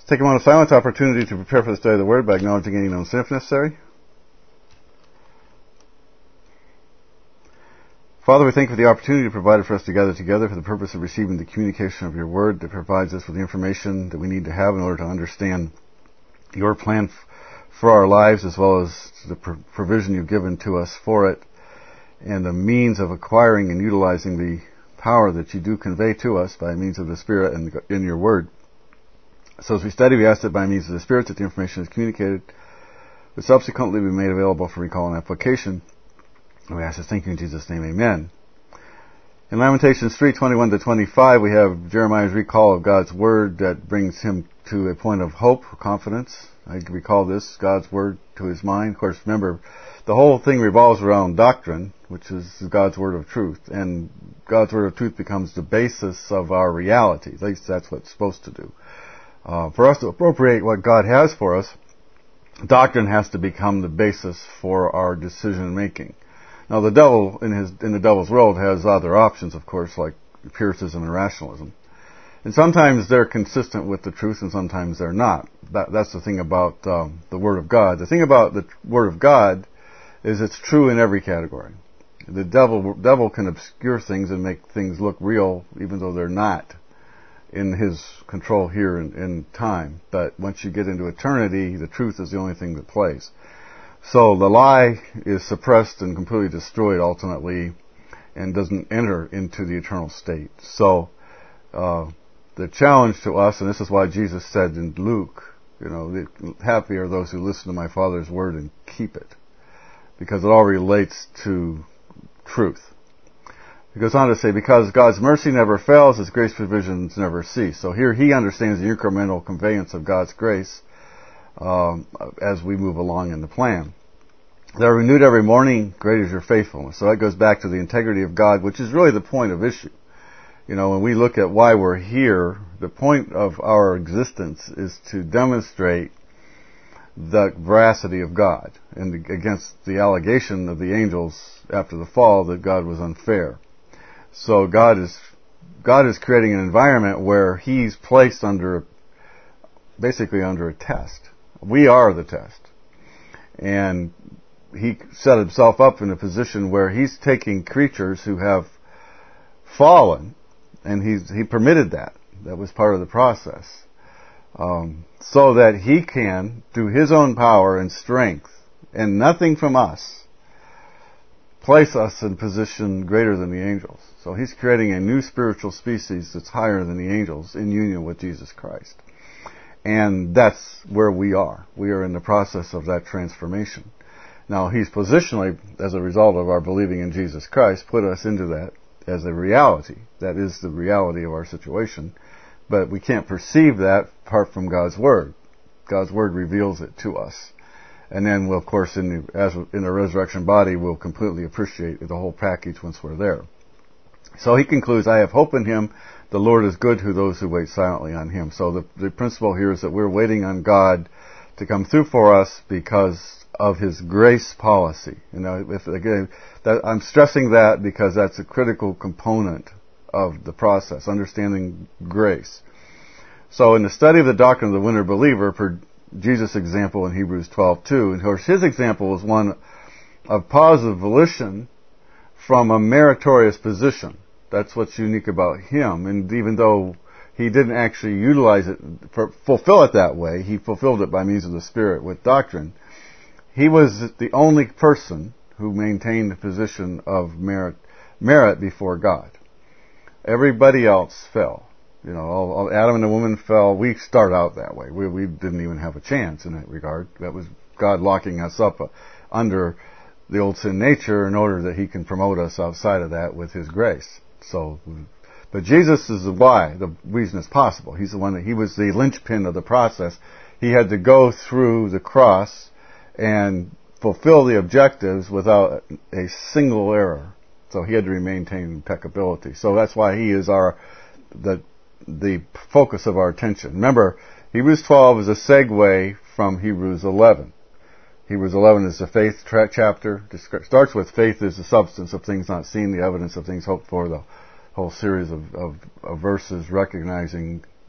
Take a moment of silence, opportunity to prepare for the study of the Word by acknowledging any known sin if necessary. Father, we thank you for the opportunity provided for us to gather together for the purpose of receiving the communication of your Word that provides us with the information that we need to have in order to understand your plan for our lives, as well as the provision you've given to us for it, and the means of acquiring and utilizing the power that you do convey to us by means of the Spirit and in your Word. So as we study, we ask that by means of the Spirit that the information is communicated, but subsequently be made available for recall and application. And we ask this, thank you in Jesus' name, amen. In Lamentations 3:21-25, we have Jeremiah's recall of God's Word that brings him to a point of hope, confidence. I recall this, God's Word to his mind. Of course, remember, the whole thing revolves around doctrine, which is God's Word of truth. And God's Word of truth becomes the basis of our reality. At least that's what it's supposed to do. For us to appropriate what God has for us, doctrine has to become the basis for our decision making. Now, the devil in the devil's world has other options, of course, like empiricism and rationalism, and sometimes they're consistent with the truth, and sometimes they're not. That's the thing about the Word of God. The thing about the Word of God is it's true in every category. The devil can obscure things and make things look real, even though they're not in his control here in time. But once you get into eternity, the truth is the only thing that plays. So the lie is suppressed and completely destroyed ultimately and doesn't enter into the eternal state. So the challenge to us, and this is why Jesus said in Luke, happy are those who listen to my Father's word and keep it, because it all relates to truth. He goes on to say, because God's mercy never fails, His grace provisions never cease. So here he understands the incremental conveyance of God's grace as we move along in the plan. They're renewed every morning, great is your faithfulness. So that goes back to the integrity of God, which is really the point of issue. When we look at why we're here, the point of our existence is to demonstrate the veracity of God and against the allegation of the angels after the fall that God was unfair. So God is creating an environment where He's placed basically under a test. We are the test. And He set Himself up in a position where He's taking creatures who have fallen, and He permitted that. That was part of the process. So that He can, through His own power and strength, and nothing from us, place us in position greater than the angels. So He's creating a new spiritual species that's higher than the angels in union with Jesus Christ. And that's where we are. We are in the process of that transformation. Now, He's positionally, as a result of our believing in Jesus Christ, put us into that as a reality. That is the reality of our situation. But we can't perceive that apart from God's Word. God's Word reveals it to us. And then we'll, of course, in the resurrection body, we'll completely appreciate the whole package once we're there. So he concludes, I have hope in Him. The Lord is good to those who wait silently on Him. So the principle here is that we're waiting on God to come through for us because of His grace policy. I'm stressing that because that's a critical component of the process, understanding grace. So in the study of the doctrine of the winter believer, per Jesus' example in Hebrews 12:2, and of course his example is one of positive volition from a meritorious position. That's what's unique about him. And even though he didn't actually utilize it, fulfill it that way, he fulfilled it by means of the Spirit with doctrine. He was the only person who maintained the position of merit before God. Everybody else fell. Adam and the woman fell. We start out that way. We didn't even have a chance in that regard. That was God locking us up under the old sin nature in order that He can promote us outside of that with His grace. But Jesus is the reason it's possible. He's the one He was the linchpin of the process. He had to go through the cross and fulfill the objectives without a single error. So He had to maintain impeccability. So that's why He is the focus of our attention. Remember, Hebrews 12 is a segue from Hebrews 11. Hebrews 11 is the faith chapter. It starts with faith is the substance of things not seen, the evidence of things hoped for, the whole series of verses recognizing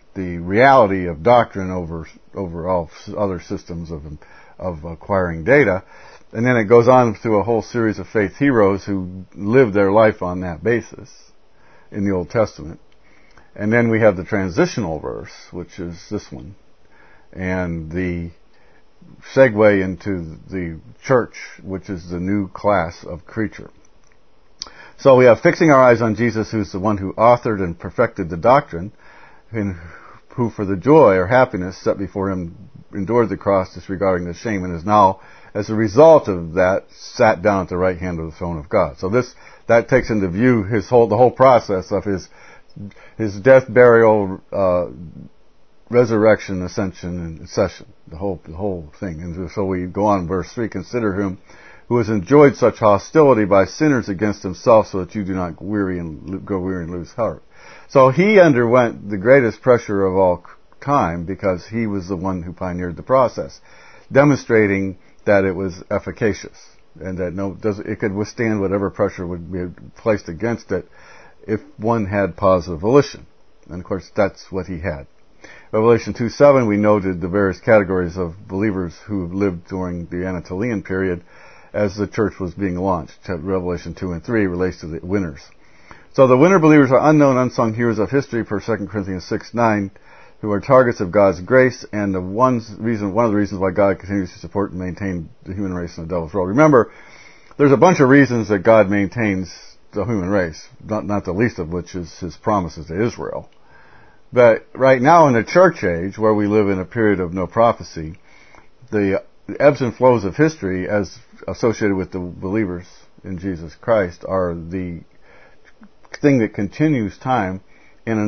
the reality of doctrine over all other systems of acquiring data. And then it goes on through a whole series of faith heroes who lived their life on that basis in the Old Testament. And then we have the transitional verse, which is this one, and the segue into the church, which is the new class of creature. So we have fixing our eyes on Jesus, who's the one who authored and perfected the doctrine, and who for the joy or happiness set before him endured the cross, disregarding the shame, and is now, as a result of that, sat down at the right hand of the throne of God. So that takes into view the whole process of his death, burial, resurrection, ascension, and session, the whole thing. And so we go on, verse 3, consider him who has enjoyed such hostility by sinners against himself, so that you do not grow weary and lose heart. So he underwent the greatest pressure of all time because he was the one who pioneered the process, demonstrating that it was efficacious and that it could withstand whatever pressure would be placed against it if one had positive volition. And of course, that's what he had. Revelation 2:7, we noted the various categories of believers who lived during the Anatolian period as the church was being launched. Revelation 2 and 3 relates to the winners. So the winner believers are unknown, unsung heroes of history per 2 Corinthians 6:9, who are targets of God's grace and one of the reasons why God continues to support and maintain the human race in the devil's world. Remember, there's a bunch of reasons that God maintains the human race, not the least of which is his promises to Israel. But right now in the church age, where we live in a period of no prophecy, the ebbs and flows of history as associated with the believers in Jesus Christ are the thing that continues time in a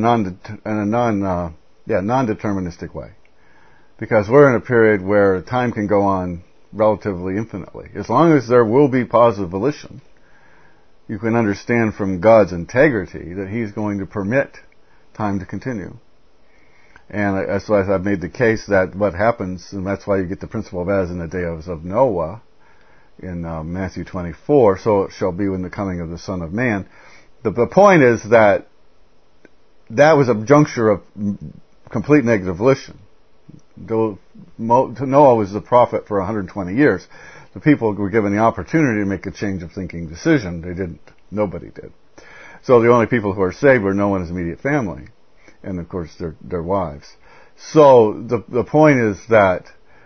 non-deterministic way. Because we're in a period where time can go on relatively infinitely. As long as there will be positive volition, you can understand from God's integrity that he's going to permit time to continue. And that's why I've made the case that what happens, and that's why you get the principle of as in the days of Noah in Matthew 24, so it shall be when the coming of the Son of Man. The point is that was a juncture of complete negative volition. Though Noah was the prophet for 120 years, the people were given the opportunity to make a change of thinking decision. They didn't. Nobody did. So the only people who are saved were Noah and his immediate family, and of course their wives. So the point is that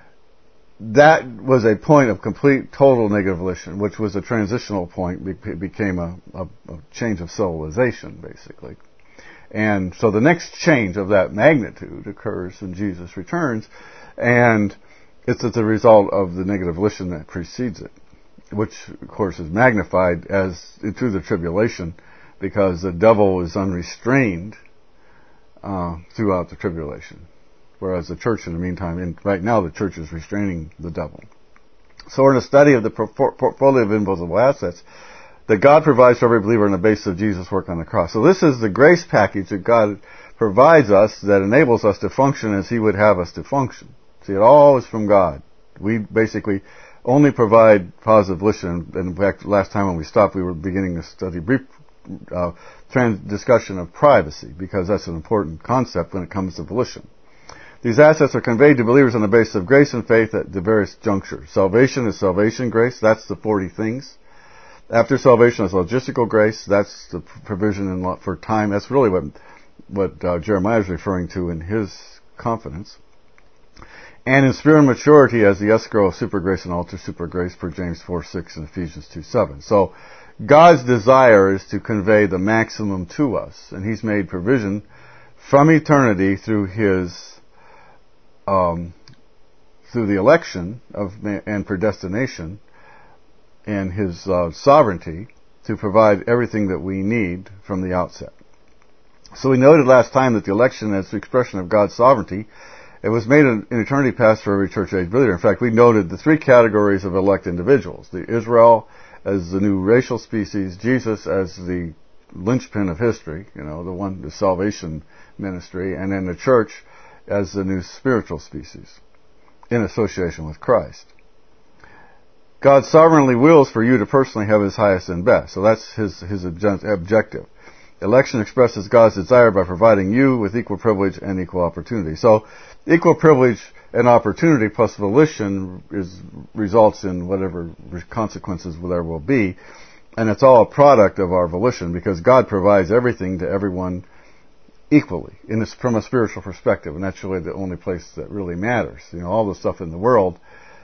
was a point of complete, total negative volition, which was a transitional point. It became a change of civilization, basically. And so the next change of that magnitude occurs when Jesus returns, and it's as a result of the negative volition that precedes it, which of course is magnified through the tribulation, because the devil is unrestrained throughout the tribulation. Whereas the church, in the meantime, right now the church is restraining the devil. So we're in a study of the portfolio of invisible assets that God provides for every believer on the basis of Jesus' work on the cross. So this is the grace package that God provides us that enables us to function as he would have us to function. See, it all is from God. We basically only provide positive volition. In fact, last time when we stopped, we were beginning to study brief discussion of privacy, because that's an important concept when it comes to volition. These assets are conveyed to believers on the basis of grace and faith at the various junctures. Salvation is salvation grace. That's the 40 things. After salvation is logistical grace. That's the provision for time. That's really what Jeremiah is referring to in his confidence. And in spiritual maturity as the escrow of super grace and alter super grace per James 4:6 and Ephesians 2:7. So God's desire is to convey the maximum to us, and he's made provision from eternity through through the election and predestination and his sovereignty to provide everything that we need from the outset. So we noted last time that the election is the expression of God's sovereignty. It was made in eternity past for every church age believer. In fact, we noted the three categories of elect individuals: the Israel as the new racial species, Jesus as the linchpin of history, the salvation ministry, and then the church as the new spiritual species in association with Christ. God sovereignly wills for you to personally have his highest and best. So that's his objective. Election expresses God's desire by providing you with equal privilege and equal opportunity. So, equal privilege and opportunity plus volition results in whatever consequences there will be. And it's all a product of our volition because God provides everything to everyone equally from a spiritual perspective. And that's really the only place that really matters. All the stuff in the world,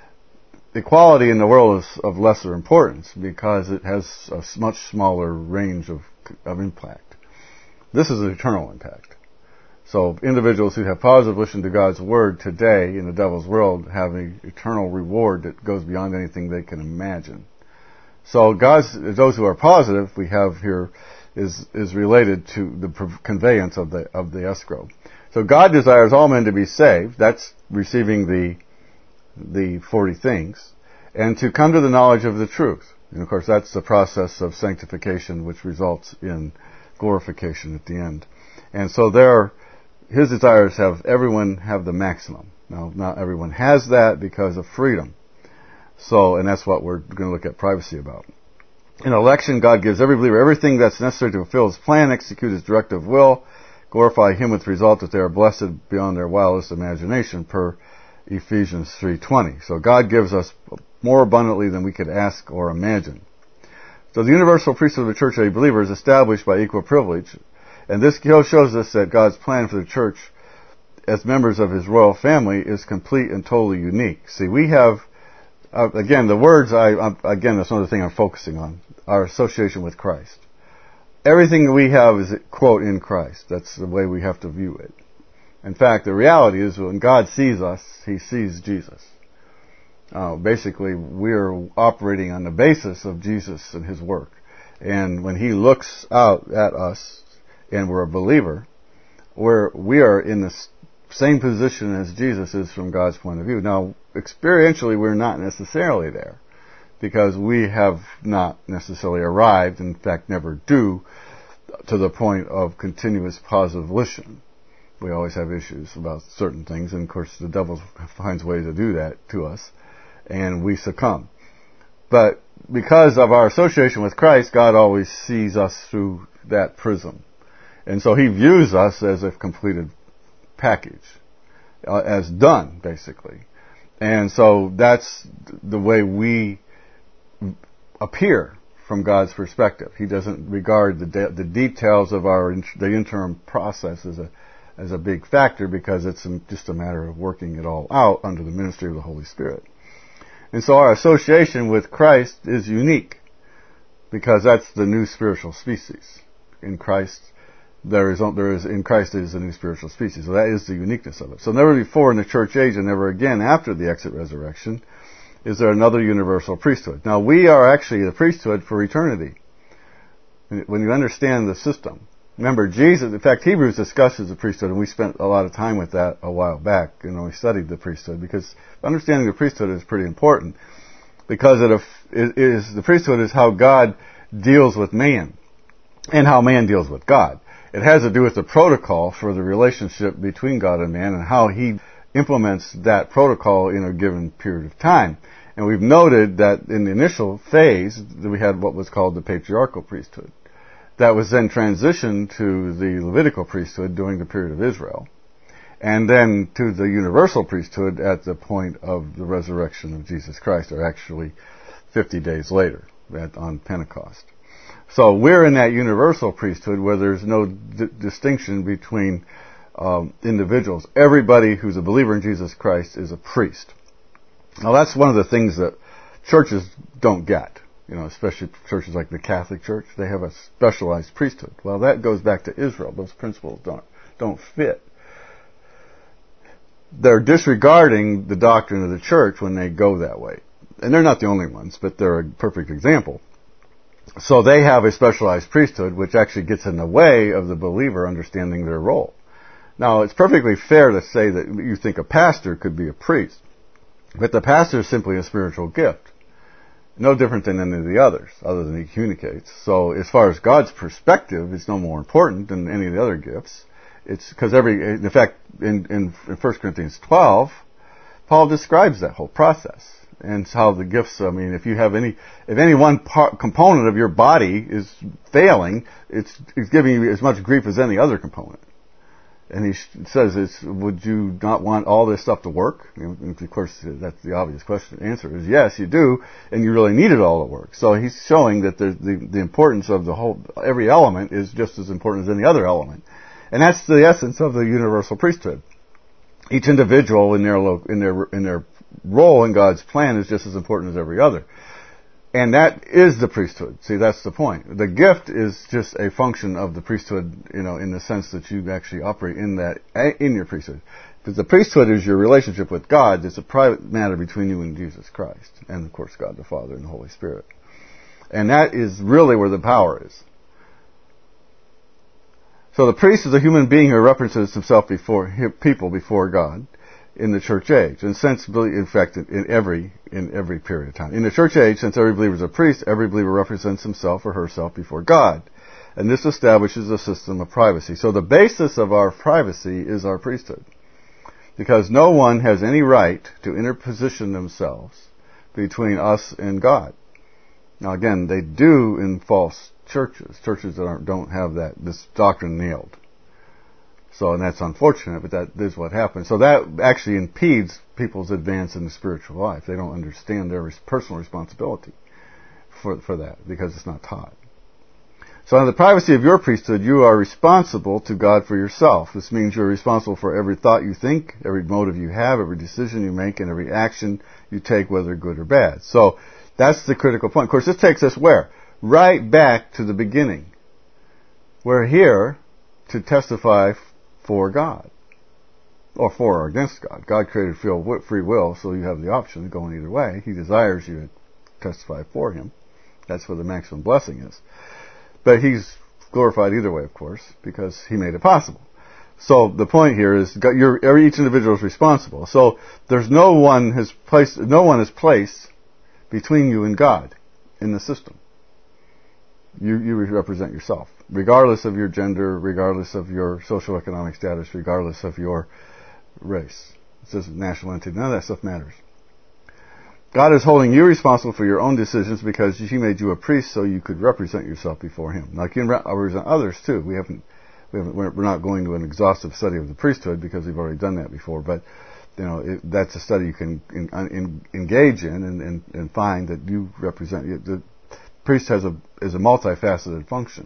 equality in the world is of lesser importance because it has a much smaller range of impact. This is an eternal impact. So individuals who have positive volition to God's Word today in the devil's world have an eternal reward that goes beyond anything they can imagine. So those who are positive, we have here, is related to the conveyance of the escrow. So God desires all men to be saved. That's receiving the 40 things, and to come to the knowledge of the truth. And of course, that's the process of sanctification, which results in glorification at the end. And so his desires have everyone have the maximum. Now, not everyone has that because of freedom. So, and that's what we're going to look at privacy about. In election, God gives every believer everything that's necessary to fulfill His plan, execute His directive will, glorify Him with the result that they are blessed beyond their wildest imagination, per Ephesians 3:20. So God gives us more abundantly than we could ask or imagine. So the universal priesthood of the church of a believer is established by equal privilege, and this shows us that God's plan for the church as members of His royal family is complete and totally unique. See, we have again, the words, again, that's another thing I'm focusing on, our association with Christ. Everything that we have is, quote, in Christ. That's the way we have to view it. In fact, the reality is when God sees us, He sees Jesus. Basically, we're operating on the basis of Jesus and His work. And when He looks out at us, and we're a believer, we are in the same position as Jesus is from God's point of view. Now, experientially, we're not necessarily there, because we have not necessarily arrived, in fact, never do, to the point of continuous positive volition. We always have issues about certain things, and of course, the devil finds ways to do that to us, and we succumb. But because of our association with Christ, God always sees us through that prism. And so He views us as a completed package, as done, basically. And so that's the way we appear from God's perspective. He doesn't regard the details of the interim process as a big factor, because it's just a matter of working it all out under the ministry of the Holy Spirit. And so our association with Christ is unique, because that's the new spiritual species. In Christ, in Christ is a new spiritual species. So that is the uniqueness of it. So never before in the church age, and never again after the exit resurrection, is there another universal priesthood. Now, we are actually the priesthood for eternity. When you understand the system. Remember, Jesus, in fact, Hebrews discusses the priesthood, and we spent a lot of time with that a while back. We studied the priesthood, because understanding the priesthood is pretty important, because the priesthood is how God deals with man, and how man deals with God. It has to do with the protocol for the relationship between God and man, and how He implements that protocol in a given period of time. And we've noted that in the initial phase, we had what was called the patriarchal priesthood. That was then transitioned to the Levitical priesthood during the period of Israel, and then to the universal priesthood at the point of the resurrection of Jesus Christ, or actually 50 days later, on Pentecost. So we're in that universal priesthood where there's no distinction between individuals. Everybody who's a believer in Jesus Christ is a priest. Now, that's one of the things that churches don't get. Especially churches like the Catholic Church, they have a specialized priesthood. Well, that goes back to Israel. Those principles don't fit. They're disregarding the doctrine of the church when they go that way. And they're not the only ones, but they're a perfect example. So they have a specialized priesthood, which actually gets in the way of the believer understanding their role. Now, it's perfectly fair to say that you think a pastor could be a priest, but the pastor is simply a spiritual gift. No different than any of the others, other than he communicates. So as far as God's perspective, it's no more important than any of the other gifts. It's because in 1 Corinthians 12, Paul describes that whole process. And it's how the gifts, if any one component of your body is failing, it's giving you as much grief as any other component. And he says, would you not want all this stuff to work? Of course, that's the obvious answer is yes, you do, and you really need it all to work. So he's showing that the importance of every element is just as important as any other element. And that's the essence of the universal priesthood. Each individual in their role in God's plan is just as important as every other. And that is the priesthood. See, that's the point. The gift is just a function of the priesthood, in the sense that you actually operate in your priesthood. Because the priesthood is your relationship with God. It's a private matter between you and Jesus Christ. And, of course, God the Father and the Holy Spirit. And that is really where the power is. So the priest is a human being who represents himself before God in the church age, and sensibly, in fact, in every period of time. In the church age, since every believer is a priest, every believer represents himself or herself before God. And this establishes a system of privacy. So the basis of our privacy is our priesthood. Because no one has any right to interposition themselves between us and God. Now again, they do in false churches that don't have this doctrine nailed. So, and that's unfortunate, but that is what happens. So that actually impedes people's advance in the spiritual life. They don't understand their personal responsibility for that, because it's not taught. So in the privacy of your priesthood, you are responsible to God for yourself. This means you're responsible for every thought you think, every motive you have, every decision you make, and every action you take, whether good or bad. So that's the critical point. Of course, this takes us where? Right back to the beginning. We're here to testify for God, or for or against God. God created free will, so you have the option of going either way. He desires you to testify for Him. That's where the maximum blessing is. But He's glorified either way, of course, because He made it possible. So the point here is each individual is responsible. So there's no one is placed between you and God in the system. You represent yourself, regardless of your gender, regardless of your socioeconomic status, regardless of your race. It says national entity. None of that stuff matters. God is holding you responsible for your own decisions because He made you a priest so you could represent yourself before Him. Now, you can represent others too. We're not going to an exhaustive study of the priesthood because we've already done that before. But that's a study you can engage in and find that you represent. The priest is a multifaceted function.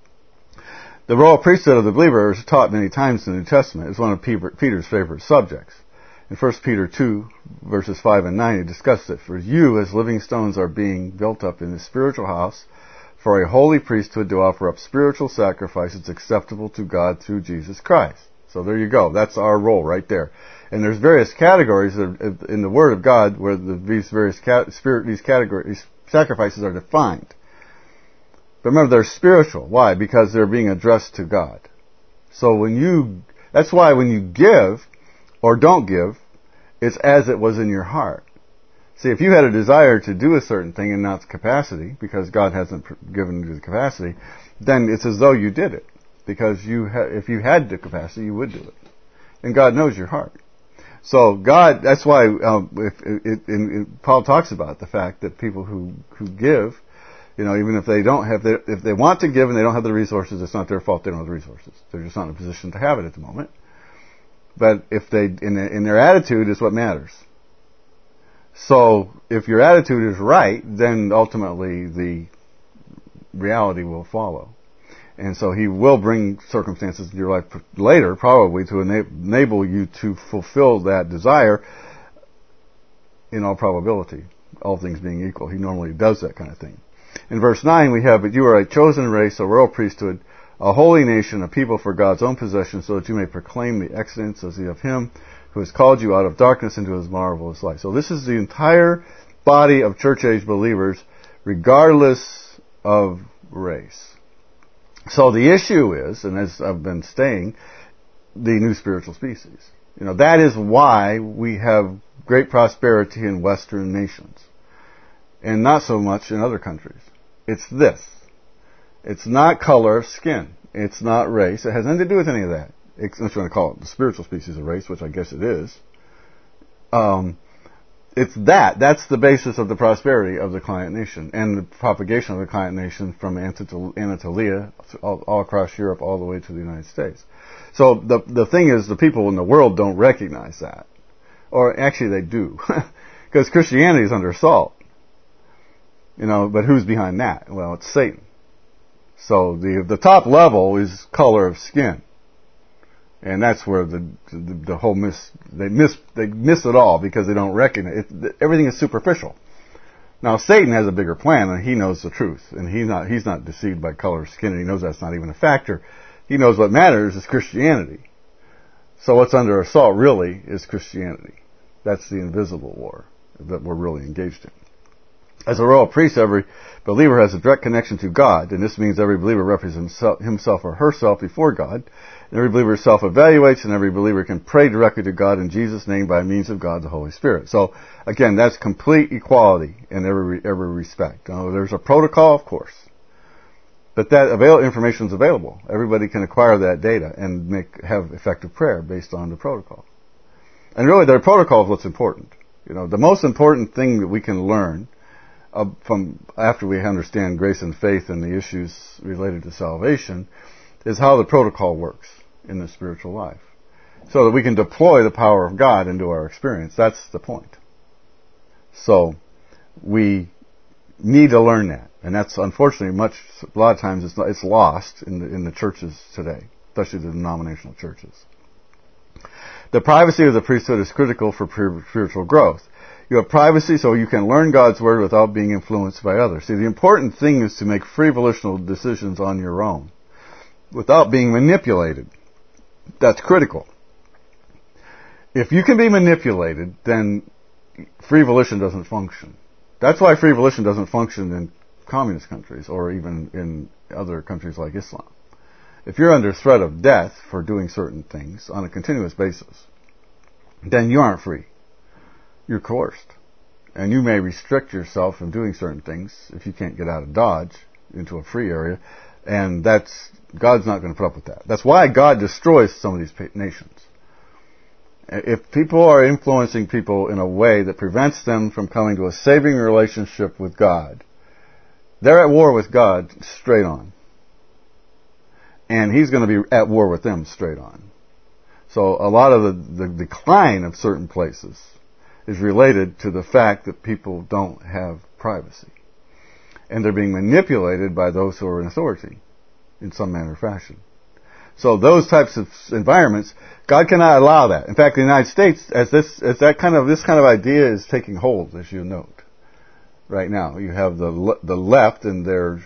The royal priesthood of the believer is taught many times in the New Testament. It's one of Peter's favorite subjects. In 1 Peter 2, verses 5 and 9, he discussed it. For you, as living stones, are being built up in a spiritual house for a holy priesthood to offer up spiritual sacrifices acceptable to God through Jesus Christ. So there you go. That's our role right there. And there's various categories in the Word of God where these sacrifices are defined. But remember, they're spiritual. Why? Because they're being addressed to God. So that's why when you give or don't give, it's as it was in your heart. See, if you had a desire to do a certain thing and not the capacity, because God hasn't given you the capacity, then it's as though you did it. Because if you had the capacity, you would do it. And God knows your heart. So God, that's why Paul talks about the fact that people who give, even if they don't have if they want to give and they don't have the resources, it's not their fault they don't have the resources. They're just not in a position to have it at the moment. But if they, in their attitude is what matters. So if your attitude is right, then ultimately the reality will follow. And so He will bring circumstances in your life later, probably, to enable you to fulfill that desire in all probability, all things being equal. He normally does that kind of thing. In verse 9 we have, but you are a chosen race, a royal priesthood, a holy nation, a people for God's own possession, so that you may proclaim the excellency of Him who has called you out of darkness into His marvelous light. So this is the entire body of church-age believers, regardless of race. So the issue is, and as I've been saying, the new spiritual species. That is why we have great prosperity in Western nations, and not so much in other countries. It's this. It's not color of skin. It's not race. It has nothing to do with any of that. Unless you want to call it the spiritual species of race, which I guess it is. That's the basis of the prosperity of the client nation and the propagation of the client nation from Anatolia all across Europe all the way to the United States. So the thing is, the people in the world don't recognize that. Or actually they do. Because Christianity is under assault. But who's behind that? Well, it's Satan. So the top level is color of skin. And that's where the whole they miss it all because they don't recognize it. Everything is superficial. Now Satan has a bigger plan, and he knows the truth, and he's not deceived by color of skin, and he knows that's not even a factor. He knows what matters is Christianity. So what's under assault really is Christianity. That's the invisible war that we're really engaged in. As a royal priest, every believer has a direct connection to God, and this means every believer represents himself or herself before God. And every believer self-evaluates, and every believer can pray directly to God in Jesus' name by means of God the Holy Spirit. So, again, that's complete equality in every respect. There's a protocol, of course, but that information is available. Everybody can acquire that data and have effective prayer based on the protocol. And really, the protocol is what's important. The most important thing that we can learn from after we understand grace and faith and the issues related to salvation is how the protocol works in the spiritual life, so that we can deploy the power of God into our experience. That's the point. So we need to learn that, and that's unfortunately a lot of times it's lost in the churches today, especially the denominational churches. The privacy of the priesthood is critical for spiritual growth. You have privacy so you can learn God's Word without being influenced by others. See, the important thing is to make free volitional decisions on your own, without being manipulated. That's critical. If you can be manipulated, then free volition doesn't function. That's why free volition doesn't function in communist countries or even in other countries like Islam. If you're under threat of death for doing certain things on a continuous basis, then you aren't free. You're coerced. And you may restrict yourself from doing certain things if you can't get out of Dodge into a free area, and God's not going to put up with that. That's why God destroys some of these nations. If people are influencing people in a way that prevents them from coming to a saving relationship with God, they're at war with God straight on. And He's going to be at war with them straight on. So a lot of the decline of certain places is related to the fact that people don't have privacy. And they're being manipulated by those who are in authority in some manner or fashion. So those types of environments, God cannot allow that. In fact, the United States, this kind of idea is taking hold, as you note. Right now, you have the left and their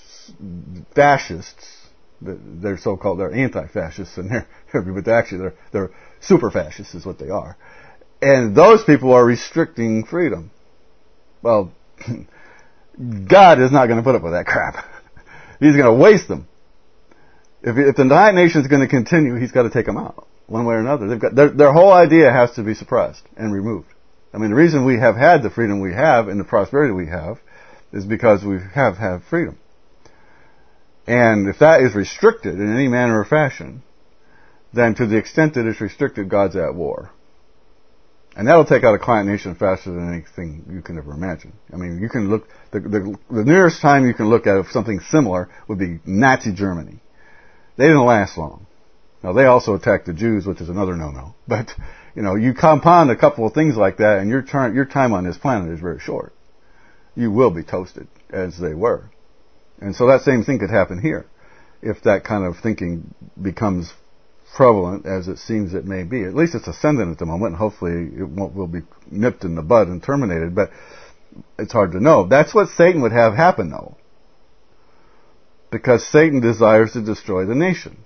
fascists. They're so-called, they're anti-fascists, and but actually they're super fascists is what they are. And those people are restricting freedom. Well, God is not going to put up with that crap. He's going to waste them. If the United Nations is going to continue, He's got to take them out one way or another. They've got their whole idea has to be suppressed and removed. I mean, the reason we have had the freedom we have and the prosperity we have is because we have had freedom. And if that is restricted in any manner or fashion, then to the extent that it's restricted, God's at war. And that'll take out a client nation faster than anything you can ever imagine. I mean, you can look, the nearest time you can look at something similar would be Nazi Germany. They didn't last long. Now, they also attacked the Jews, which is another no-no. But, you compound a couple of things like that, and your time on this planet is very short. You will be toasted, as they were. And so that same thing could happen here, if that kind of thinking becomes prevalent, as it seems it may be. At least it's ascendant at the moment, and hopefully it will be nipped in the bud and terminated, but it's hard to know. That's what Satan would have happen, though. Because Satan desires to destroy the nation.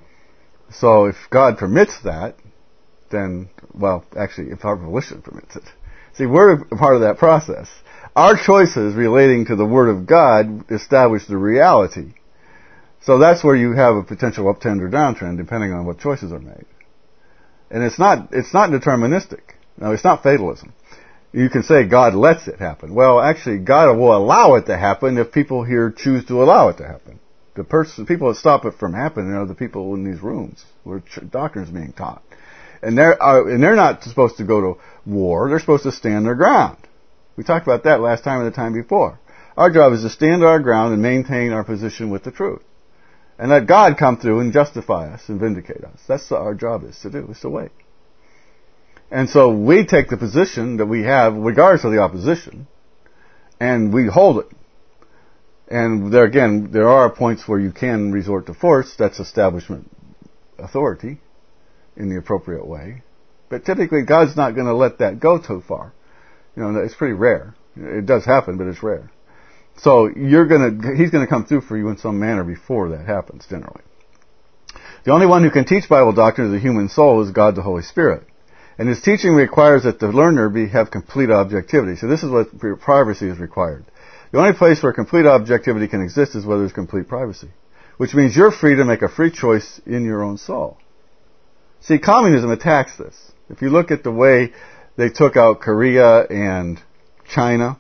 So if God permits that, then, well, actually, if our volition permits it. See, we're a part of that process. Our choices relating to the Word of God establish the reality. So that's where you have a potential uptrend or downtrend, depending on what choices are made. And it's not deterministic. No, it's not fatalism. You can say God lets it happen. Well, actually, God will allow it to happen if people here choose to allow it to happen. The people that stop it from happening are the people in these rooms where doctrine is being taught. And they're not supposed to go to war. They're supposed to stand their ground. We talked about that last time and the time before. Our job is to stand our ground and maintain our position with the truth. And let God come through and justify us and vindicate us. That's what our job is to do, is to wait. And so we take the position that we have, regardless of the opposition, and we hold it. And there are points where you can resort to force. That's establishment authority in the appropriate way. But typically, God's not going to let that go too far. It's pretty rare. It does happen, but it's rare. So He's going to come through for you in some manner before that happens, generally. The only one who can teach Bible doctrine to the human soul is God the Holy Spirit. And His teaching requires that the learner have complete objectivity. So this is what privacy is required. The only place where complete objectivity can exist is where there's complete privacy. Which means you're free to make a free choice in your own soul. See, communism attacks this. If you look at the way they took out Korea and China,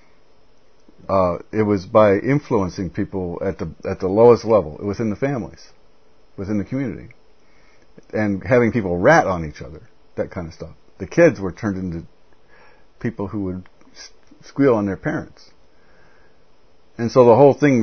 it was by influencing people at the lowest level, within the families, within the community, and having people rat on each other, that kind of stuff. The kids were turned into people who would squeal on their parents, and so the whole thing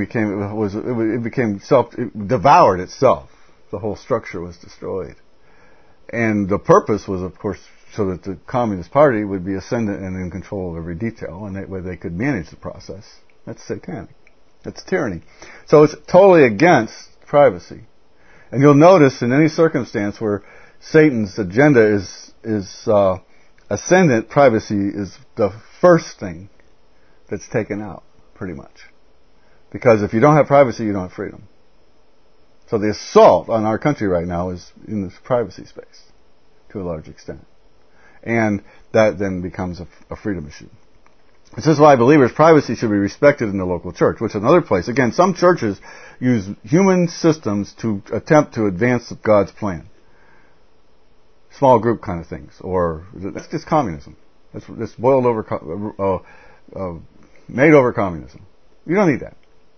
it devoured itself. The whole structure was destroyed, and the purpose was, of course, so that the Communist Party would be ascendant and in control of every detail, and that way they could manage the process. That's satanic. That's tyranny. So it's totally against privacy. And you'll notice in any circumstance where Satan's agenda is ascendant, privacy is the first thing that's taken out, pretty much. Because if you don't have privacy, you don't have freedom. So the assault on our country right now is in this privacy space, to a large extent. And that then becomes a freedom issue. This is why believers' privacy should be respected in the local church, which is another place. Again, some churches use human systems to attempt to advance God's plan. Small group kind of things. Or, that's just communism. That's boiled over, made over communism. You don't need that.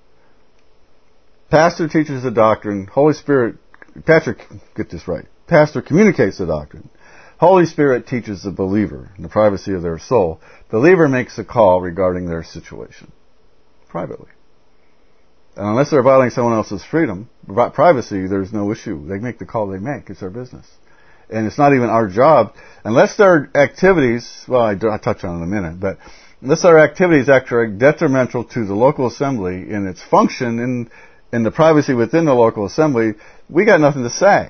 Pastor teaches the doctrine. Holy Spirit, get this right. Pastor communicates the doctrine. Holy Spirit teaches the believer in the privacy of their soul. The believer makes a call regarding their situation, privately. And unless they're violating someone else's freedom, privacy, there's no issue. They make the call they make. It's their business. And it's not even our job, unless their activities, well, I'll touch on it in a minute, but unless their activities are detrimental to the local assembly in its function in the privacy within the local assembly, we got nothing to say.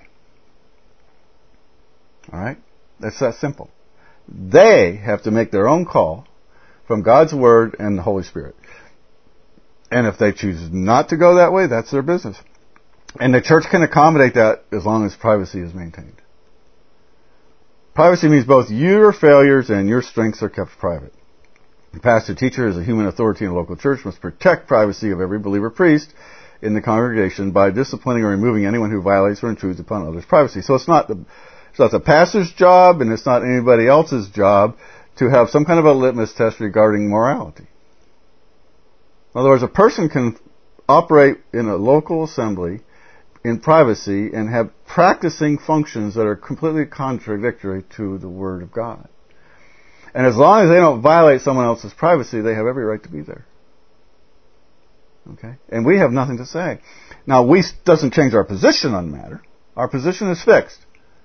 Alright? That's that simple. They have to make their own call from God's Word and the Holy Spirit. And if they choose not to go that way, that's their business. And the church can accommodate that as long as privacy is maintained. Privacy means both your failures and your strengths are kept private. The pastor teacher, as a human authority in a local church, must protect privacy of every believer priest in the congregation by disciplining or removing anyone who violates or intrudes upon others' privacy. So it's not the pastor's job, and it's not anybody else's job to have some kind of a litmus test regarding morality. In other words, a person can operate in a local assembly in privacy and have practicing functions that are completely contradictory to the Word of God. And as long as they don't violate someone else's privacy, they have every right to be there. Okay? And we have nothing to say. Now, doesn't change our position on the matter. Our position is fixed.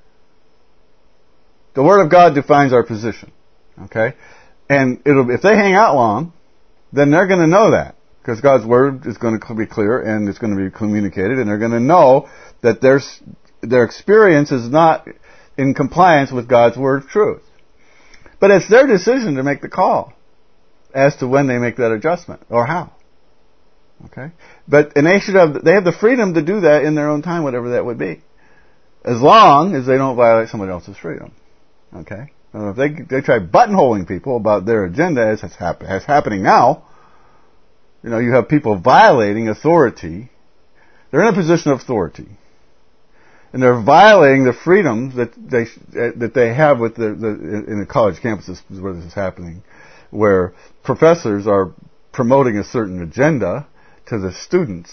The Word of God defines our position. Okay? And if they hang out long, then they're going to know that. Because God's Word is going to be clear and it's going to be communicated, and they're going to know that their experience is not in compliance with God's Word of truth. But it's their decision to make the call as to when they make that adjustment or how. Okay? And they have the freedom to do that in their own time, whatever that would be. As long as they don't violate someone else's freedom. Okay? Now, if they try buttonholing people about their agenda as happening now, you have people violating authority. They're in a position of authority. And they're violating the freedoms that they have in the college campuses where this is happening, where professors are promoting a certain agenda to the students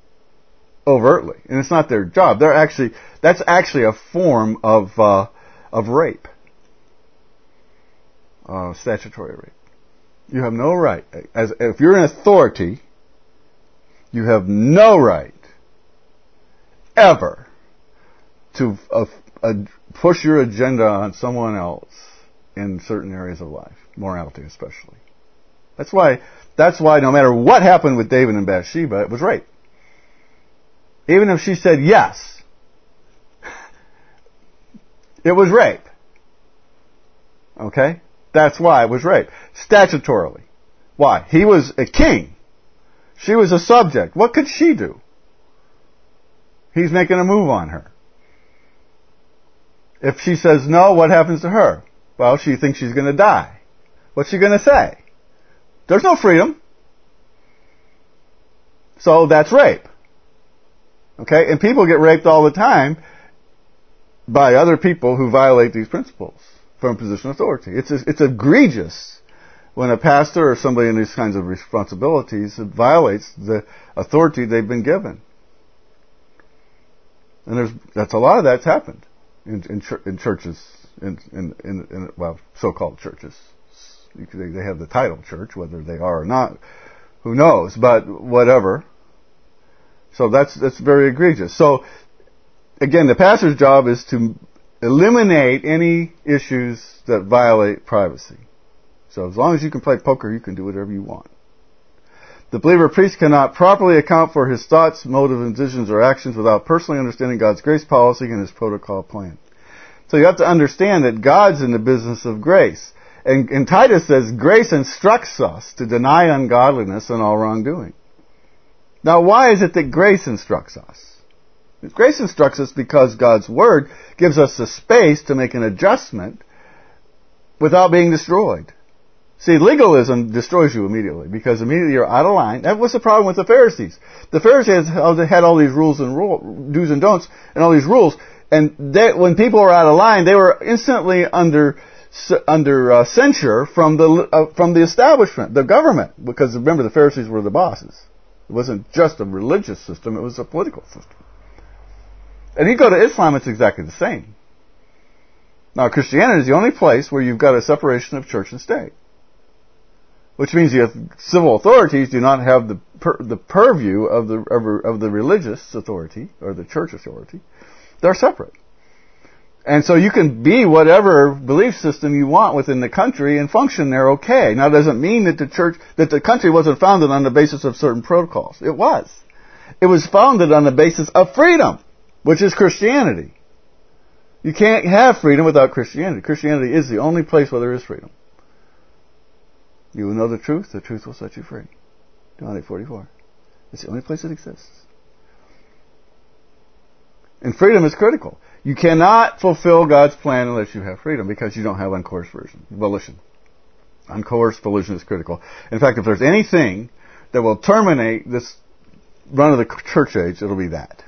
overtly. And it's not their job. That's actually a form of of rape. Statutory rape. You have no right. If you're an authority, you have no right ever to push your agenda on someone else in certain areas of life, morality especially. That's why no matter what happened with David and Bathsheba, it was rape. Even if she said yes, it was rape. Okay? That's why it was rape. Statutorily. Why? He was a king. She was a subject. What could she do? He's making a move on her. If she says no, what happens to her? Well, she thinks she's going to die. What's she going to say? There's no freedom. So that's rape. Okay? And people get raped all the time by other people who violate these principles from a position of authority. It's egregious when a pastor or somebody in these kinds of responsibilities violates the authority they've been given. And that's a lot of that's happened in churches, in so-called churches. They have the title church, whether they are or not, who knows? But whatever. So that's very egregious. So again, the pastor's job is to eliminate any issues that violate privacy. So as long as you can play poker, you can do whatever you want. The believer priest cannot properly account for his thoughts, motives, decisions, or actions without personally understanding God's grace policy and His protocol plan. So you have to understand that God's in the business of grace. And Titus says, grace instructs us to deny ungodliness and all wrongdoing. Now, why is it that grace instructs us? Grace instructs us because God's Word gives us the space to make an adjustment without being destroyed. See, legalism destroys you immediately, because immediately you're out of line. That was the problem with the Pharisees. The Pharisees had all these rules and do's and don'ts and all these rules, and when people were out of line, they were instantly under censure from the establishment, the government, because remember, the Pharisees were the bosses. It wasn't just a religious system, it was a political system. And you go to Islam, it's exactly the same. Now, Christianity is the only place where you've got a separation of church and state. Which means the civil authorities do not have the purview of the religious authority, or the church authority. They're separate. And so you can be whatever belief system you want within the country and function there okay. Now, it doesn't mean that the country wasn't founded on the basis of certain protocols. It was. It was founded on the basis of freedom, which is Christianity. You can't have freedom without Christianity. Christianity is the only place where there is freedom. You will know the truth will set you free. John 8:44. It's the only place it exists. And freedom is critical. You cannot fulfill God's plan unless you have freedom, because you don't have uncoerced volition. Uncoerced volition is critical. In fact, if there's anything that will terminate this run of the church age, it'll be that.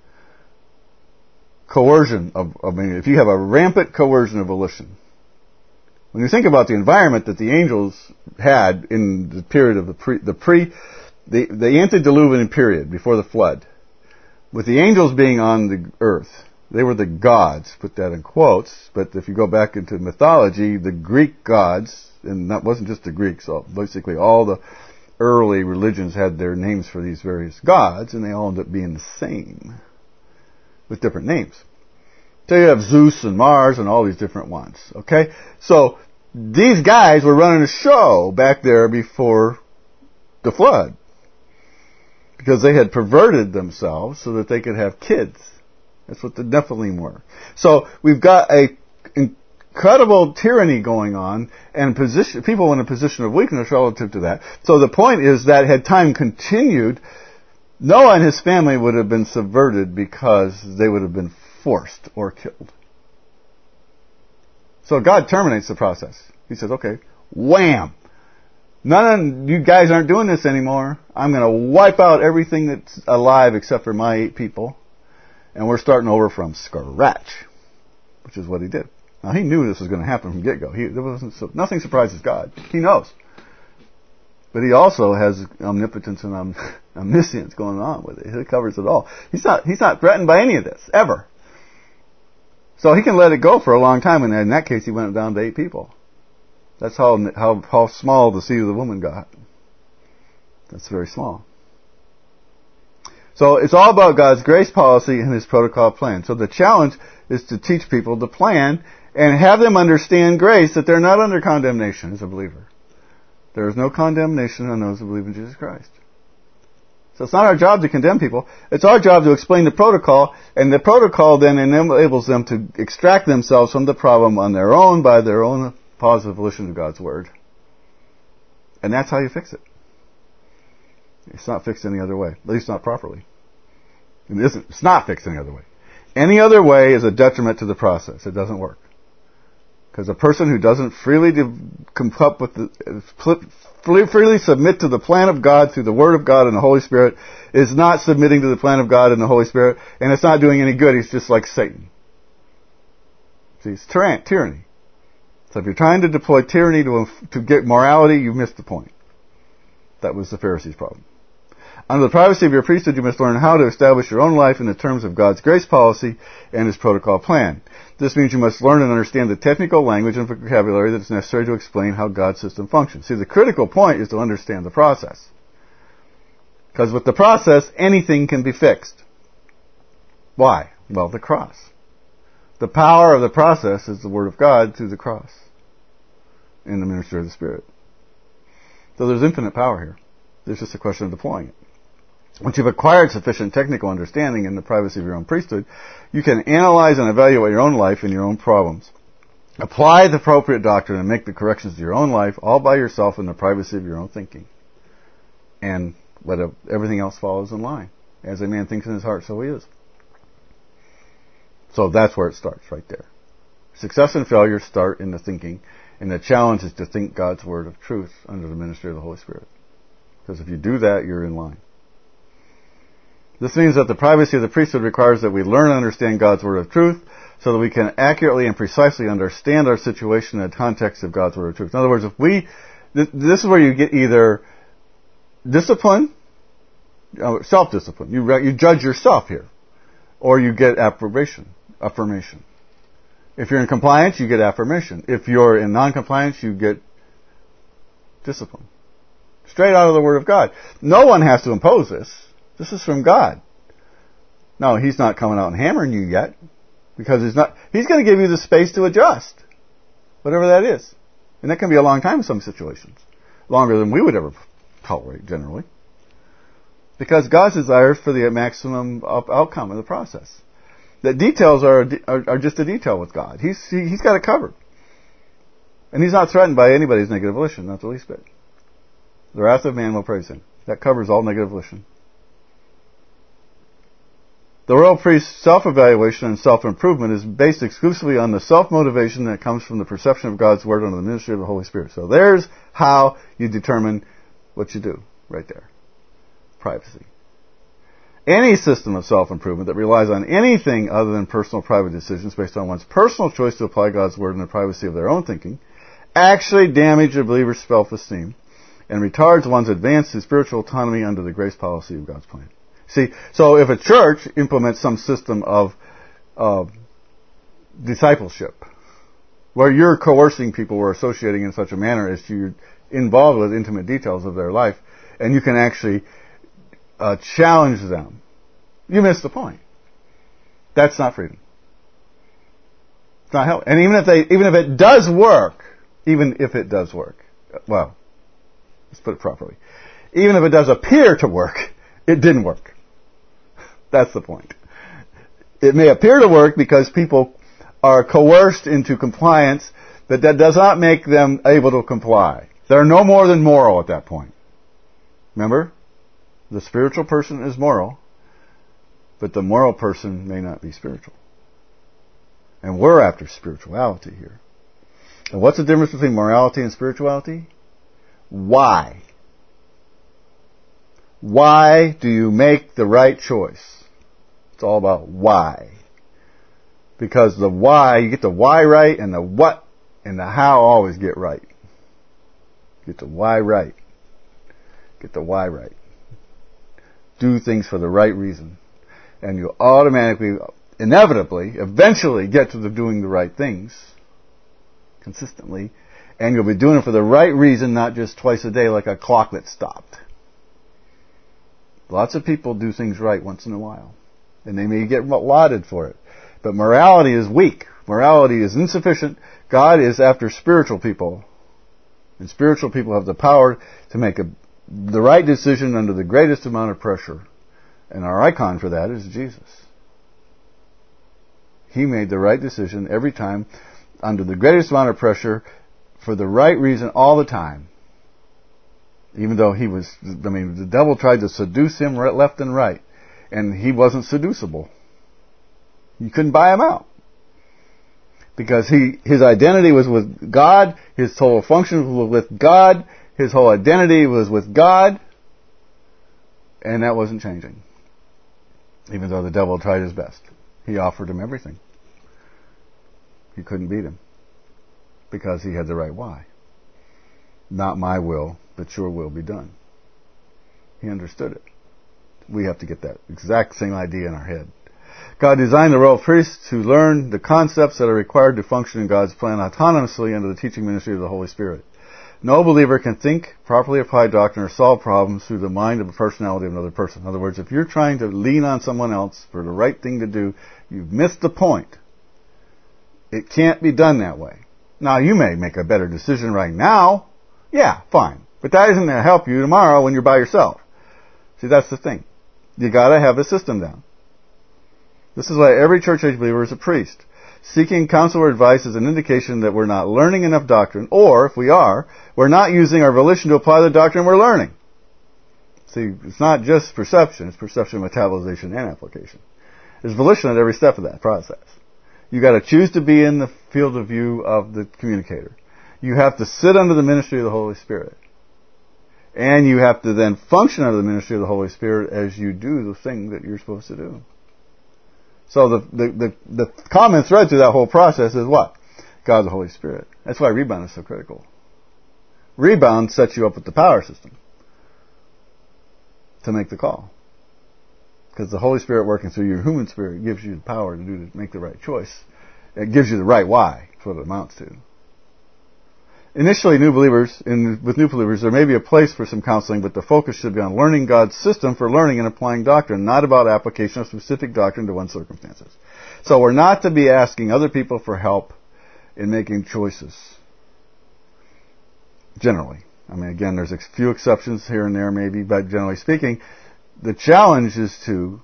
Coercion if you have a rampant coercion of volition. When you think about the environment that the angels had in the period of the antediluvian period before the flood, with the angels being on the earth, they were the gods, put that in quotes, but if you go back into mythology, the Greek gods, and that wasn't just the Greeks, so basically all the early religions had their names for these various gods, and they all ended up being the same, with different names. So you have Zeus and Mars and all these different ones, okay? So these guys were running a show back there before the flood, because they had perverted themselves so that they could have kids. That's what the Nephilim were. So we've got a incredible tyranny going on, and people in a position of weakness relative to that. So the point is that had time continued, Noah and his family would have been subverted because they would have been forced or killed. So God terminates the process. He says, okay, wham! None of you guys aren't doing this anymore. I'm going to wipe out everything that's alive except for my 8 people. And we're starting over from scratch, which is what He did. Now, He knew this was going to happen from get-go. Nothing surprises God. He knows. But He also has omnipotence and omniscience going on with it. He covers it all. He's not threatened by any of this, ever. So he can let it go for a long time, and in that case he went down to 8 people. That's how small the seed of the woman got. That's very small. So it's all about God's grace policy and His protocol plan. So the challenge is to teach people the plan and have them understand grace, that they're not under condemnation as a believer. There is no condemnation on those who believe in Jesus Christ. So it's not our job to condemn people. It's our job to explain the protocol, and the protocol then enables them to extract themselves from the problem on their own by their own positive volition of God's Word. And that's how you fix it. It's not fixed any other way. At least not properly. It's not fixed any other way. Any other way is a detriment to the process. It doesn't work. Because a person who doesn't freely freely submit to the plan of God through the Word of God and the Holy Spirit is not submitting to the plan of God and the Holy Spirit, and it's not doing any good. He's just like Satan. See, it's tyranny. So if you're trying to deploy tyranny to get morality, you've missed the point. That was the Pharisees' problem. Under the privacy of your priesthood, you must learn how to establish your own life in the terms of God's grace policy and His protocol plan. This means you must learn and understand the technical language and vocabulary that is necessary to explain how God's system functions. See, the critical point is to understand the process. Because with the process, anything can be fixed. Why? Well, the cross. The power of the process is the Word of God through the cross in the ministry of the Spirit. So there's infinite power here. There's just a question of deploying it. Once you've acquired sufficient technical understanding in the privacy of your own priesthood, you can analyze and evaluate your own life and your own problems. Apply the appropriate doctrine and make the corrections to your own life all by yourself in the privacy of your own thinking. And everything else follows in line. As a man thinks in his heart, so he is. So that's where it starts, right there. Success and failure start in the thinking, and the challenge is to think God's word of truth under the ministry of the Holy Spirit. Because if you do that, you're in line. This means that the privacy of the priesthood requires that we learn and understand God's word of truth so that we can accurately and precisely understand our situation in the context of God's word of truth. In other words, this is where you get either discipline, self-discipline. You judge yourself here. Or you get affirmation. If you're in compliance, you get affirmation. If you're in non-compliance, you get discipline. Straight out of the Word of God. No one has to impose this. This is from God. No, He's not coming out and hammering you yet. Because He's going to give you the space to adjust. Whatever that is. And that can be a long time in some situations. Longer than we would ever tolerate, generally. Because God's desire for the maximum outcome of the process. The details are just a detail with God. He's got it covered. And He's not threatened by anybody's negative volition, not the least bit. The wrath of man will praise Him. That covers all negative volition. The royal priest's self-evaluation and self-improvement is based exclusively on the self-motivation that comes from the perception of God's Word under the ministry of the Holy Spirit. So there's how you determine what you do, right there. Privacy. Any system of self-improvement that relies on anything other than personal private decisions based on one's personal choice to apply God's Word in the privacy of their own thinking actually damage a believer's self-esteem and retards one's advance to spiritual autonomy under the grace policy of God's plan. See, so if a church implements some system of discipleship, where you're coercing people or associating in such a manner as to you're involved with intimate details of their life, and you can actually challenge them, you miss the point. That's not freedom. It's not help. And even if it does work, well, let's put it properly. Even if it does appear to work, it didn't work. That's the point. It may appear to work because people are coerced into compliance, but that does not make them able to comply. They're no more than moral at that point. Remember? The spiritual person is moral, but the moral person may not be spiritual. And we're after spirituality here. And what's the difference between morality and spirituality? Why? Why do you make the right choice? It's all about why. Because the why, you get the why right, and the what and the how always get right. Get the why right. Get the why right. Do things for the right reason. And you automatically inevitably, eventually get to doing the right things consistently, and you'll be doing it for the right reason, not just twice a day like a clock that stopped. Lots of people do things right once in a while, and they may get lauded for it. But morality is weak. Morality is insufficient. God is after spiritual people, and spiritual people have the power to make the right decision under the greatest amount of pressure. And our icon for that is Jesus. He made the right decision every time, under the greatest amount of pressure, for the right reason all the time. Even though the devil tried to seduce him left and right, and he wasn't seducible. You couldn't buy him out. Because his identity was with God, his total function was with God, his whole identity was with God, and that wasn't changing. Even though the devil tried his best. He offered him everything. He couldn't beat him. Because he had the right why. Not my will, but your will be done. He understood it. We have to get that exact same idea in our head. God designed the royal priests to learn the concepts that are required to function in God's plan autonomously under the teaching ministry of the Holy Spirit. No believer can think, properly apply doctrine, or solve problems through the mind of a personality of another person. In other words, if you're trying to lean on someone else for the right thing to do, you've missed the point. It can't be done that way. Now, you may make a better decision right now. Yeah, fine. But that isn't going to help you tomorrow when you're by yourself. See, that's the thing. You gotta have a system down. This is why every church age believer is a priest. Seeking counsel or advice is an indication that we're not learning enough doctrine, or, if we are, we're not using our volition to apply the doctrine we're learning. See, it's not just perception, it's perception, metabolization, and application. There's volition at every step of that process. You gotta choose to be in the field of view of the communicator. You have to sit under the ministry of the Holy Spirit. And you have to then function under the ministry of the Holy Spirit as you do the thing that you're supposed to do. So the common thread through that whole process is what? God the Holy Spirit. That's why rebound is so critical. Rebound sets you up with the power system to make the call. Because the Holy Spirit working through your human spirit gives you the power to make the right choice. It gives you the right why. That's what it amounts to. Initially, with new believers, there may be a place for some counseling, but the focus should be on learning God's system for learning and applying doctrine, not about application of specific doctrine to one's circumstances. So we're not to be asking other people for help in making choices. Generally. I mean, again, there's a few exceptions here and there maybe, but generally speaking, the challenge is to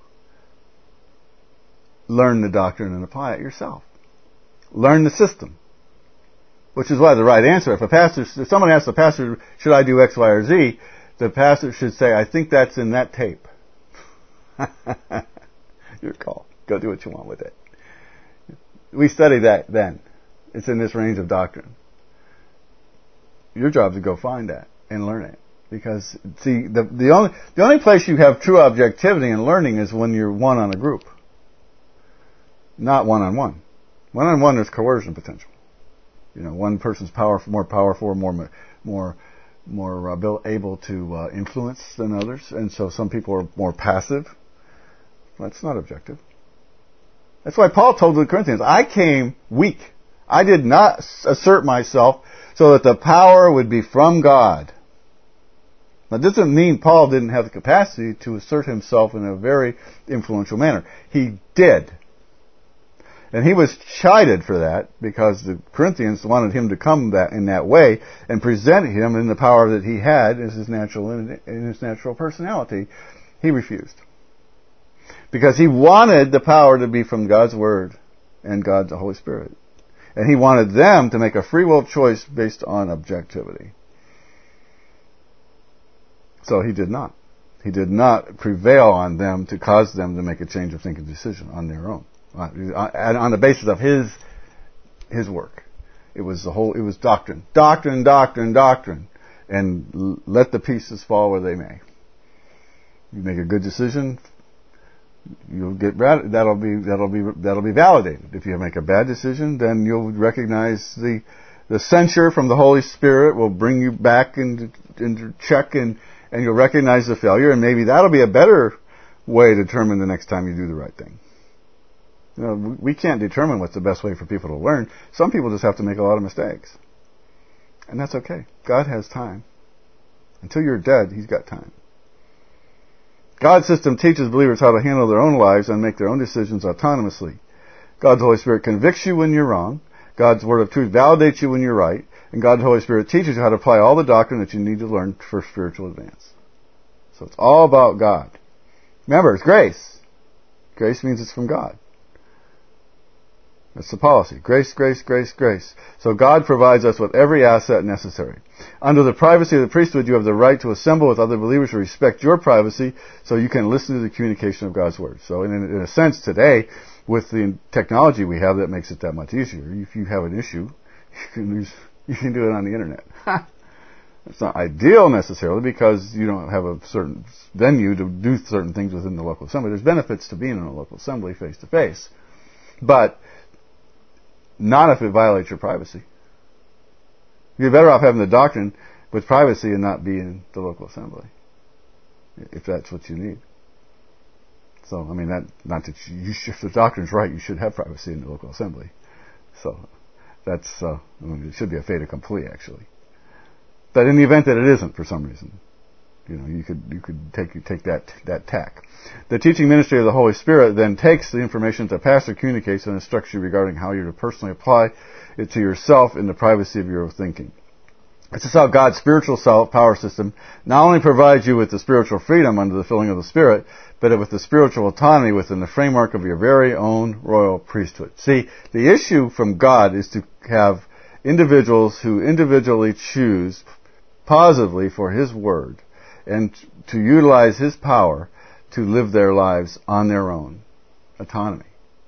learn the doctrine and apply it yourself. Learn the system. Which is why the right answer, if someone asks the pastor, should I do X, Y, or Z, the pastor should say, I think that's in that tape. Your call. Go do what you want with it. We study that then. It's in this range of doctrine. Your job is to go find that and learn it. Because, see, the only place you have true objectivity in learning is when you're one on a group. Not one-on-one. One-on-one, there's coercion potential. You know, one person's more powerful, more able to influence than others, and so some people are more passive. That's not objective. That's why Paul told the Corinthians, I came weak. I did not assert myself so that the power would be from God. That doesn't mean Paul didn't have the capacity to assert himself in a very influential manner. He did. And he was chided for that because the Corinthians wanted him to come in that way and present him in the power that he had as his natural personality. He refused. Because he wanted the power to be from God's Word and God's Holy Spirit. And he wanted them to make a free will choice based on objectivity. So he did not. He did not prevail on them to cause them to make a change of thinking decision on their own. On the basis of his work. It was doctrine. Doctrine. And let the pieces fall where they may. You make a good decision, you'll get that'll be validated. If you make a bad decision, then you'll recognize the censure from the Holy Spirit will bring you back into check and you'll recognize the failure, and maybe that'll be a better way to determine the next time you do the right thing. We can't determine what's the best way for people to learn. Some people just have to make a lot of mistakes. And that's okay. God has time. Until you're dead, He's got time. God's system teaches believers how to handle their own lives and make their own decisions autonomously. God's Holy Spirit convicts you when you're wrong. God's Word of truth validates you when you're right. And God's Holy Spirit teaches you how to apply all the doctrine that you need to learn for spiritual advance. So it's all about God. Remember, it's grace. Grace means it's from God. That's the policy. Grace, grace, grace, grace. So God provides us with every asset necessary. Under the privacy of the priesthood, you have the right to assemble with other believers who respect your privacy so you can listen to the communication of God's Word. So in a sense, today, with the technology we have, that makes it that much easier. If you have an issue, you can do it on the internet. It's not ideal necessarily because you don't have a certain venue to do certain things within the local assembly. There's benefits to being in a local assembly face to face. But not if it violates your privacy. You're better off having the doctrine with privacy and not be in the local assembly, if that's what you need. So, I mean, not that if the doctrine's right, you should have privacy in the local assembly. So, that's, it should be a fait accompli, actually. But in the event that it isn't for some reason, you could take that tack. The teaching ministry of the Holy Spirit then takes the information that the pastor communicates and instructs you regarding how you're to personally apply it to yourself in the privacy of your thinking. This is how God's spiritual power system not only provides you with the spiritual freedom under the filling of the Spirit, but with the spiritual autonomy within the framework of your very own royal priesthood. See, the issue from God is to have individuals who individually choose positively for His Word and to utilize His power to live their lives on their own. Autonomy.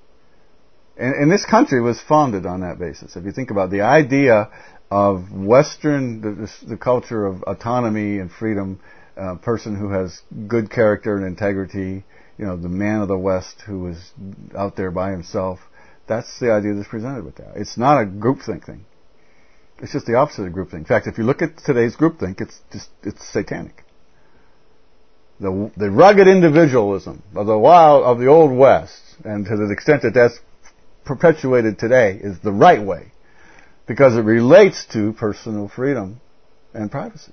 And this country was founded on that basis. If you think about the idea of Western, the culture of autonomy and freedom, a person who has good character and integrity, the man of the West who is out there by himself, that's the idea that's presented with that. It's not a groupthink thing. It's just the opposite of groupthink. In fact, if you look at today's groupthink, it's satanic. The rugged individualism of the old West, and to the extent that that's perpetuated today, is the right way, because it relates to personal freedom and privacy.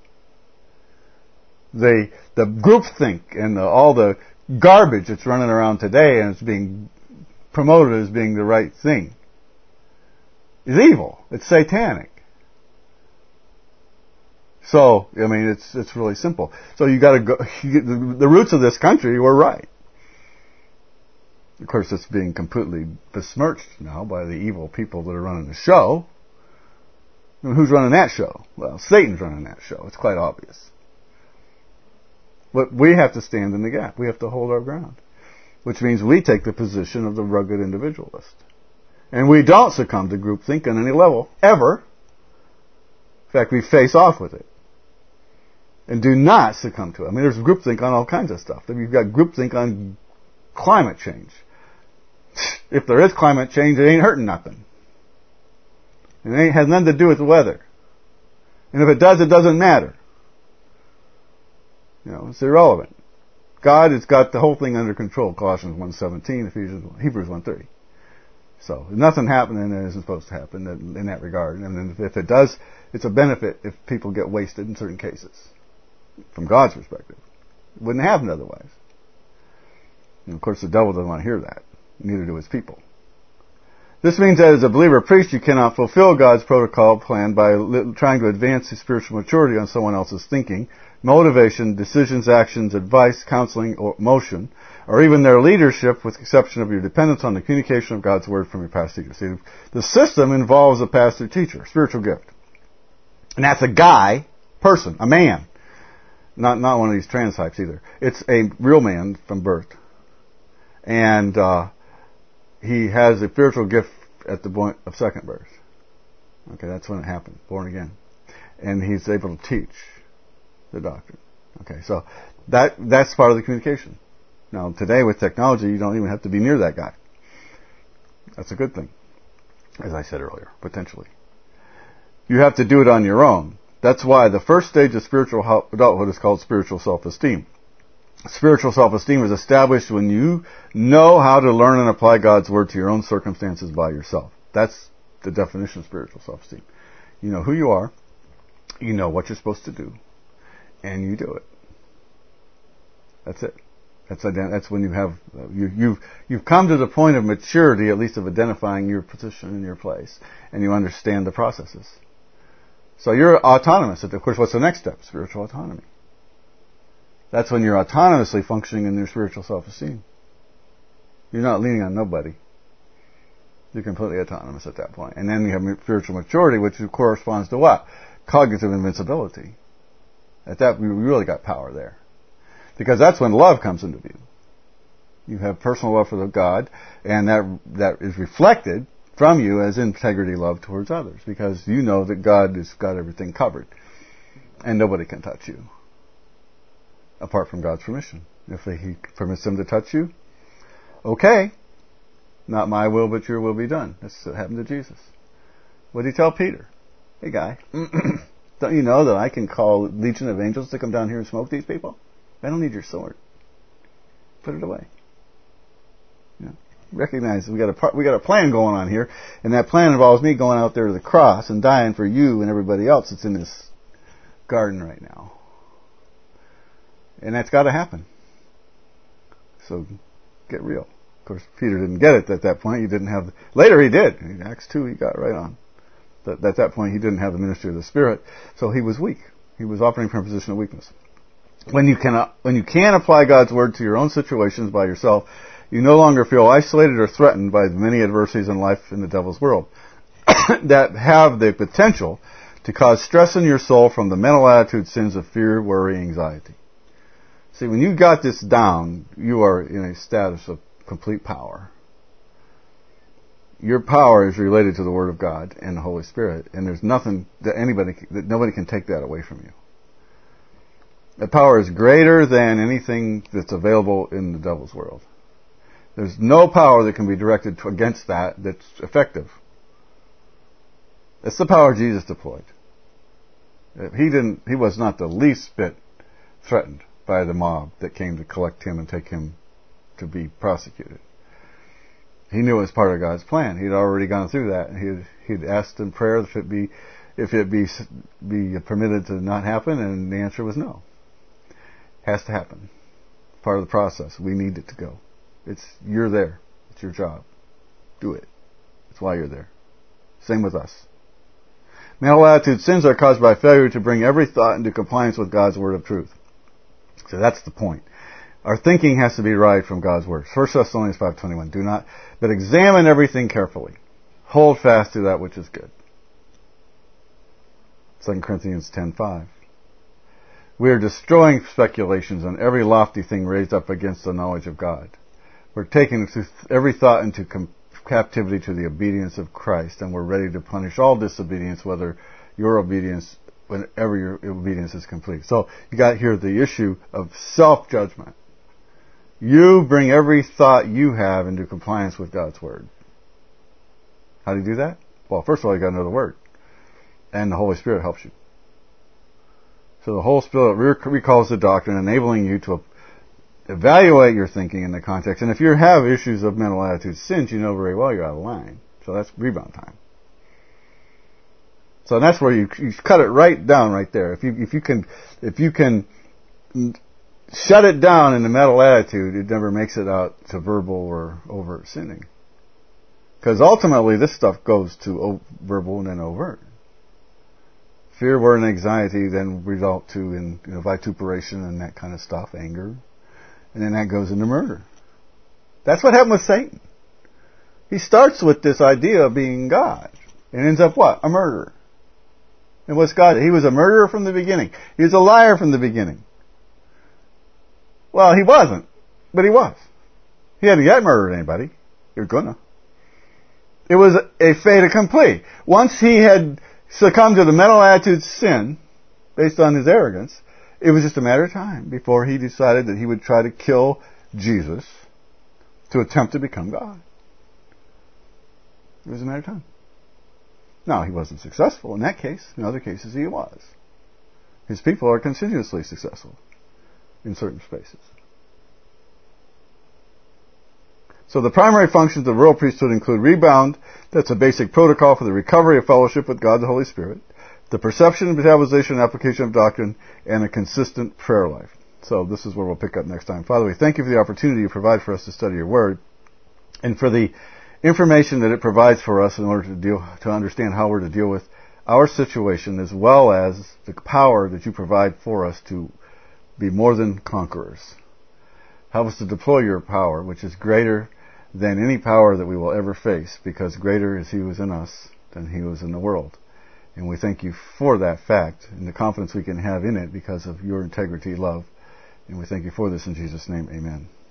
The groupthink and all the garbage that's running around today and it's being promoted as being the right thing is evil. It's satanic. So, I mean, it's really simple. So you got to go. The roots of this country were right. Of course, it's being completely besmirched now by the evil people that are running the show. And who's running that show? Well, Satan's running that show. It's quite obvious. But we have to stand in the gap. We have to hold our ground, which means we take the position of the rugged individualist, and we don't succumb to groupthink on any level ever. In fact, we face off with it. And do not succumb to it. I mean, there's groupthink on all kinds of stuff. You've got groupthink on climate change. If there is climate change, it ain't hurting nothing. It has nothing to do with the weather. And if it does, it doesn't matter. It's irrelevant. God has got the whole thing under control. Colossians 1:17, Hebrews 1:30. So, nothing happening that isn't supposed to happen in that regard. And then if it does, it's a benefit if people get wasted in certain cases. From God's perspective. It wouldn't happen otherwise. And of course, the devil doesn't want to hear that. Neither do his people. This means that as a believer priest, you cannot fulfill God's protocol plan by trying to advance his spiritual maturity on someone else's thinking, motivation, decisions, actions, advice, counseling, or motion, or even their leadership, with the exception of your dependence on the communication of God's Word from your pastor teacher. See, the system involves a pastor-teacher, spiritual gift. And that's a guy, person, a man. Not one of these trans types either. It's a real man from birth. And he has a spiritual gift at the point of second birth. Okay, that's when it happened, born again. And he's able to teach the doctrine. Okay, so that's part of the communication. Now, today with technology, you don't even have to be near that guy. That's a good thing, as I said earlier, potentially. You have to do it on your own. That's why the first stage of spiritual adulthood is called spiritual self-esteem. Spiritual self-esteem is established when you know how to learn and apply God's Word to your own circumstances by yourself. That's the definition of spiritual self-esteem. You know who you are, you know what you're supposed to do, and you do it. That's it. That's when you've come to the point of maturity, at least of identifying your position and your place, and you understand the processes. So you're autonomous. Of course, what's the next step? Spiritual autonomy. That's when you're autonomously functioning in your spiritual self-esteem. You're not leaning on nobody. You're completely autonomous at that point. And then you have spiritual maturity, which corresponds to what? Cognitive invincibility. At that, we really got power there. Because that's when love comes into view. You have personal love for God, and that is reflected from you as integrity love towards others, because you know that God has got everything covered, and nobody can touch you apart from God's permission. If He permits them to touch you, okay, not my will but your will be done. That's what happened to Jesus. What did He tell Peter? Hey guy, don't you know that I can call a legion of angels to come down here and smoke these people? I don't need your sword. Put it away. Recognize we got a plan going on here, and that plan involves me going out there to the cross and dying for you and everybody else that's in this garden right now. And that's got to happen. So get real. Of course, Peter didn't get it at that point. He didn't have. Later, he did. In Acts 2, he got right on. But at that point, he didn't have the ministry of the Spirit, so he was weak. He was operating from a position of weakness. When you can apply God's Word to your own situations by yourself, you no longer feel isolated or threatened by the many adversities in life in the devil's world that have the potential to cause stress in your soul from the mental attitude sins of fear, worry, anxiety. See, when you got this down, you are in a status of complete power. Your power is related to the Word of God and the Holy Spirit, and there's nothing that nobody can take that away from you. The power is greater than anything that's available in the devil's world. There's no power that can be directed against that's effective. It's the power Jesus deployed. He was not the least bit threatened by the mob that came to collect him and take him to be prosecuted. He knew it was part of God's plan. He'd already gone through that. He'd asked in prayer if it be permitted to not happen, and the answer was no. Has to happen. Part of the process. We need it to go. You're there. It's your job. Do it. That's why you're there. Same with us. Mental attitude sins are caused by failure to bring every thought into compliance with God's Word of truth. So that's the point. Our thinking has to be right from God's Word. 1 Thessalonians 5:21. But examine everything carefully. Hold fast to that which is good. 2 Corinthians 10:5. We are destroying speculations on every lofty thing raised up against the knowledge of God. We're taking every thought into captivity to the obedience of Christ, and we're ready to punish all disobedience, whenever your obedience is complete. So you got here the issue of self-judgment. You bring every thought you have into compliance with God's Word. How do you do that? Well, first of all, you got to know the Word, and the Holy Spirit helps you. So the Holy Spirit recalls the doctrine, enabling you to evaluate your thinking in the context. And if you have issues of mental attitude sins, you know very well you're out of line. So that's rebound time. So that's where you cut it right down right there. If you can shut it down in the mental attitude, it never makes it out to verbal or overt sinning. Because ultimately this stuff goes to verbal and then overt. Fear, worry, and anxiety then result in vituperation and that kind of stuff, anger. And then that goes into murder. That's what happened with Satan. He starts with this idea of being God. And ends up what? A murderer. And what's God? He was a murderer from the beginning. He was a liar from the beginning. Well, he wasn't. But he was. He hadn't yet murdered anybody. He was gonna. It was a fait accompli. Once he had succumbed to the mental attitude sin, based on his arrogance, it was just a matter of time before he decided that he would try to kill Jesus to attempt to become God. It was a matter of time. Now, he wasn't successful in that case. In other cases, he was. His people are continuously successful in certain spaces. So the primary functions of the royal priesthood include rebound, that's a basic protocol for the recovery of fellowship with God the Holy Spirit, the perception, metabolization, and application of doctrine, and a consistent prayer life. So this is where we'll pick up next time. Father, we thank you for the opportunity you provide for us to study your word, and for the information that it provides for us in order to understand how we're to deal with our situation, as well as the power that you provide for us to be more than conquerors. Help us to deploy your power, which is greater than any power that we will ever face, because greater is he who is in us than he who is in the world. And we thank you for that fact and the confidence we can have in it because of your integrity, love. And we thank you for this in Jesus' name. Amen.